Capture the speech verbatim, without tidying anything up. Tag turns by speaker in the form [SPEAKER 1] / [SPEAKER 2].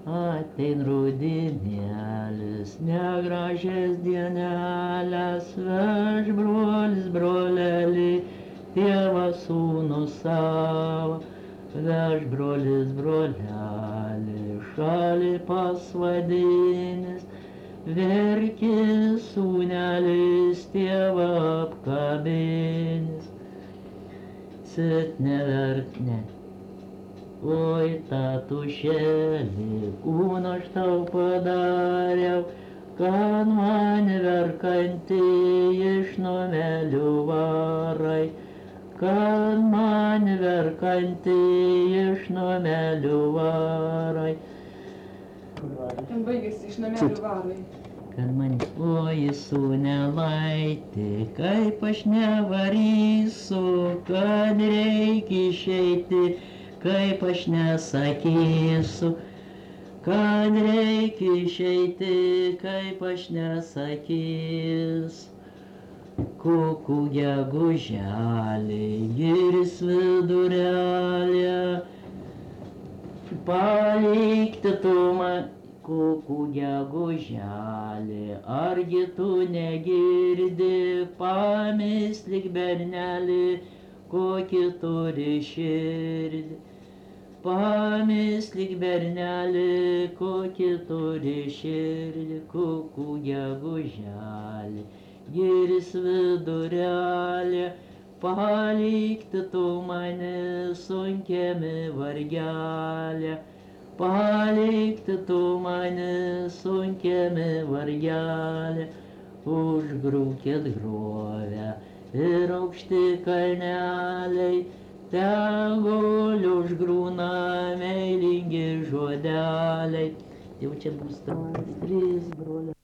[SPEAKER 1] Atein rudenėlis, negražias dienelės, veš brolis brolelį, tėvą sūnų savo. Veš brolis brolelį, šalį pasvadinis, verki sūnelis, tėvą apkabinis. Sit nevert ne. Oi, tatušėli, kūną aš tau padariau, kad man verkantį iš numelių varai, kad man verkantį iš numelių varai.
[SPEAKER 2] Ten baigėsi iš namelių varai.
[SPEAKER 1] Kad man, oi, sūnelaitį, kaip aš nevarysiu, kad reikia išeiti, kaip aš nesakysiu, kad reikia išeiti, kaip aš nesakysiu. Kukų geguželė, giris vidurelė, palikti tu man. Kukų geguželė, argi tu negirdi, pameslik bernelį, kokį turi širdį. Pameslik bernelį, kokį turi širdį, kukų geguželė, giris vidurelė, palikti tu mane sunkiame vargelė, palikti tu mane sunkiame vargelė, užgrūkit grovę ir aukšti kalneliai, tegul užgrūna meilingi žodeliai. Jau čia bus trys broliai.